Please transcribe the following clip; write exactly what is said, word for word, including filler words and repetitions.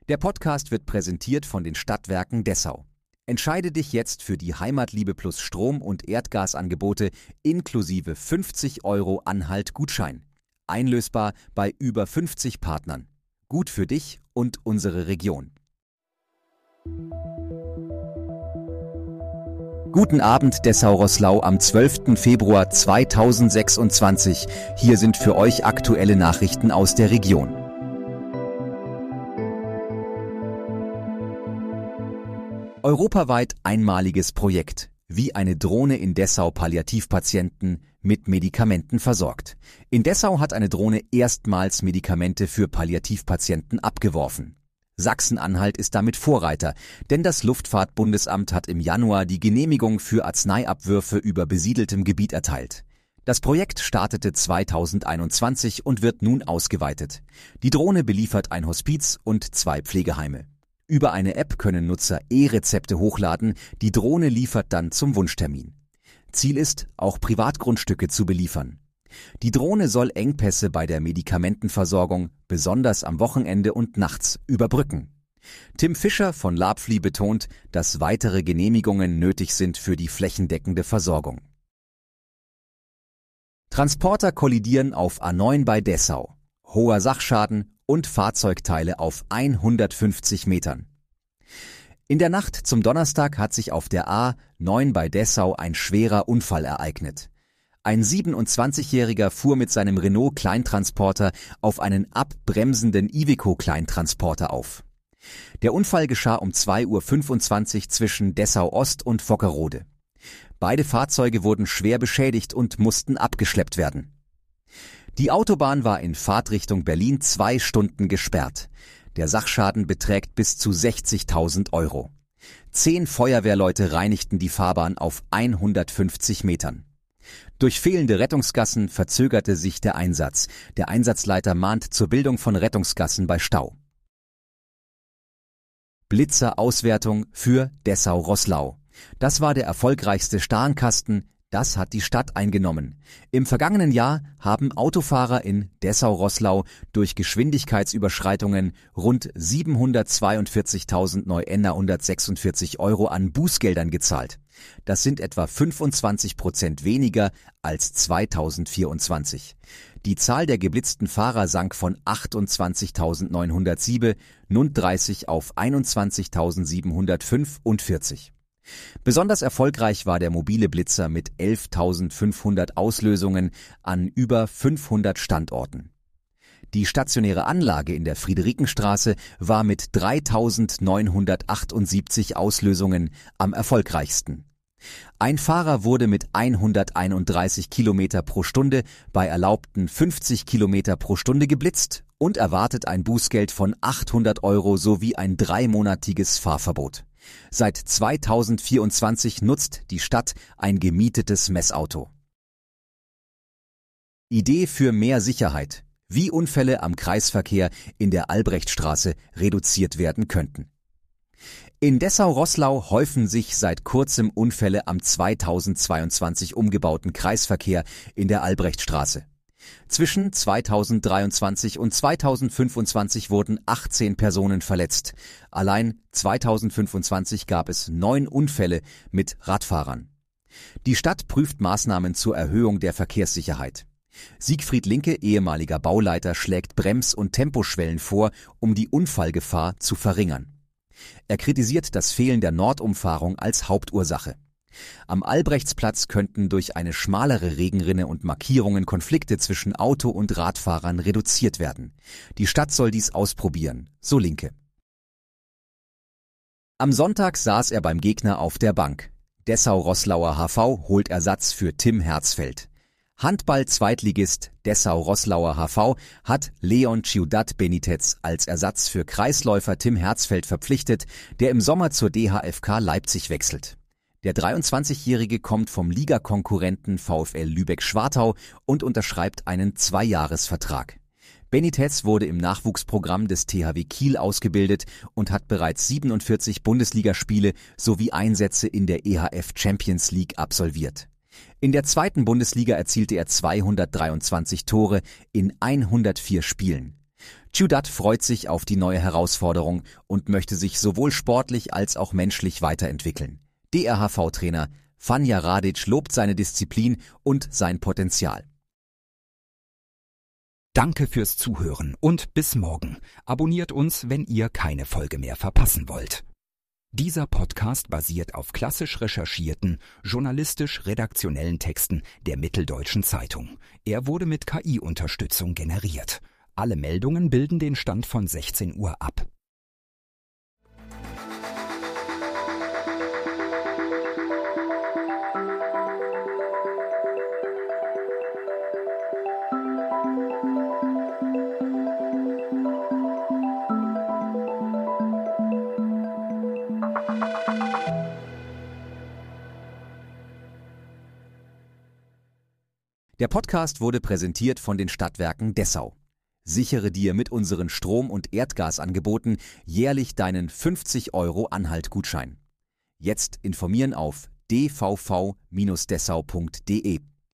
Der Podcast wird präsentiert von den Stadtwerken Dessau. Entscheide dich jetzt für die Heimatliebe Plus Strom- und Erdgasangebote inklusive fünfzig Euro Anhalt-Gutschein. Einlösbar bei über fünfzig Partnern. Gut für dich und unsere Region. Guten Abend, Dessau-Roßlau am zwölften Februar zweitausendsechsundzwanzig. Hier sind für euch aktuelle Nachrichten aus der Region. Europaweit einmaliges Projekt, wie eine Drohne in Dessau Palliativpatienten mit Medikamenten versorgt. In Dessau hat eine Drohne erstmals Medikamente für Palliativpatienten abgeworfen. Sachsen-Anhalt ist damit Vorreiter, denn das Luftfahrtbundesamt hat im Januar die Genehmigung für Arzneiabwürfe über besiedeltem Gebiet erteilt. Das Projekt startete zweitausendeinundzwanzig und wird nun ausgeweitet. Die Drohne beliefert ein Hospiz und zwei Pflegeheime. Über eine App können Nutzer E-Rezepte hochladen, die Drohne liefert dann zum Wunschtermin. Ziel ist, auch Privatgrundstücke zu beliefern. Die Drohne soll Engpässe bei der Medikamentenversorgung, besonders am Wochenende und nachts, überbrücken. Tim Fischer von Labfli betont, dass weitere Genehmigungen nötig sind für die flächendeckende Versorgung. Transporter kollidieren auf A neun bei Dessau. Hoher Sachschaden und Fahrzeugteile auf hundertfünfzig Metern. In der Nacht zum Donnerstag hat sich auf der A neun bei Dessau ein schwerer Unfall ereignet. Ein siebenundzwanzigjähriger fuhr mit seinem Renault-Kleintransporter auf einen abbremsenden Iveco-Kleintransporter auf. Der Unfall geschah um zwei Uhr fünfundzwanzig zwischen Dessau-Ost und Vockerode. Beide Fahrzeuge wurden schwer beschädigt und mussten abgeschleppt werden. Die Autobahn war in Fahrtrichtung Berlin zwei Stunden gesperrt. Der Sachschaden beträgt bis zu sechzigtausend Euro. Zehn Feuerwehrleute reinigten die Fahrbahn auf hundertfünfzig Metern. Durch fehlende Rettungsgassen verzögerte sich der Einsatz. Der Einsatzleiter mahnt zur Bildung von Rettungsgassen bei Stau. Blitzer-Auswertung für Dessau-Roßlau. Das war der erfolgreichste Starnkasten. Das hat die Stadt eingenommen. Im vergangenen Jahr haben Autofahrer in Dessau-Roßlau durch Geschwindigkeitsüberschreitungen rund siebenhundertzweiundvierzigtausendneunhundertsechsundvierzig Euro an Bußgeldern gezahlt. Das sind etwa fünfundzwanzig Prozent weniger als zweitausendvierundzwanzig. Die Zahl der geblitzten Fahrer sank von achtundzwanzigtausendsneunhundertsieben nun auf einundzwanzigtausendsiebenhundertfünfundvierzig. Besonders erfolgreich war der mobile Blitzer mit elftausendfünfhundert Auslösungen an über fünfhundert Standorten. Die stationäre Anlage in der Friederikenstraße war mit dreitausendneunhundertachtundsiebzig Auslösungen am erfolgreichsten. Ein Fahrer wurde mit hunderteinunddreißig Kilometer pro Stunde bei erlaubten fünfzig Kilometer pro Stunde geblitzt und erwartet ein Bußgeld von achthundert Euro sowie ein dreimonatiges Fahrverbot. Seit zweitausendvierundzwanzig nutzt die Stadt ein gemietetes Messauto. Idee für mehr Sicherheit: Wie Unfälle am Kreisverkehr in der Albrechtstraße reduziert werden könnten. In Dessau-Roßlau häufen sich seit kurzem Unfälle am zweitausendzweiundzwanzig umgebauten Kreisverkehr in der Albrechtstraße. Zwischen zweitausenddreiundzwanzig und zweitausendfünfundzwanzig wurden achtzehn Personen verletzt. Allein zweitausendfünfundzwanzig gab es neun Unfälle mit Radfahrern. Die Stadt prüft Maßnahmen zur Erhöhung der Verkehrssicherheit. Siegfried Linke, ehemaliger Bauleiter, schlägt Brems- und Temposchwellen vor, um die Unfallgefahr zu verringern. Er kritisiert das Fehlen der Nordumfahrung als Hauptursache. Am Albrechtsplatz könnten durch eine schmalere Regenrinne und Markierungen Konflikte zwischen Auto- und Radfahrern reduziert werden. Die Stadt soll dies ausprobieren, so Linke. Am Sonntag saß er beim Gegner auf der Bank. Dessau-Roßlauer H V holt Ersatz für Tim Herzfeld. Handball-Zweitligist Dessau-Roßlauer H V hat Leon Ciudad Benitez als Ersatz für Kreisläufer Tim Herzfeld verpflichtet, der im Sommer zur D H F K Leipzig wechselt. Der dreiundzwanzigjährige kommt vom Ligakonkurrenten VfL Lübeck-Schwartau und unterschreibt einen Zweijahresvertrag. Benitez wurde im Nachwuchsprogramm des T H W Kiel ausgebildet und hat bereits siebenundvierzig Bundesligaspiele sowie Einsätze in der E H F Champions League absolviert. In der zweiten Bundesliga erzielte er zweihundertdreiundzwanzig Tore in hundertvier Spielen. Ciudad freut sich auf die neue Herausforderung und möchte sich sowohl sportlich als auch menschlich weiterentwickeln. D R H V-Trainer Vanja Radic lobt seine Disziplin und sein Potenzial. Danke fürs Zuhören und bis morgen. Abonniert uns, wenn ihr keine Folge mehr verpassen wollt. Dieser Podcast basiert auf klassisch recherchierten, journalistisch-redaktionellen Texten der Mitteldeutschen Zeitung. Er wurde mit K I-Unterstützung generiert. Alle Meldungen bilden den Stand von sechzehn Uhr ab. Der Podcast wurde präsentiert von den Stadtwerken Dessau. Sichere dir mit unseren Strom- und Erdgasangeboten jährlich deinen fünfzig Euro Anhalt-Gutschein. Jetzt informieren auf d v v Bindestrich dessau punkt de.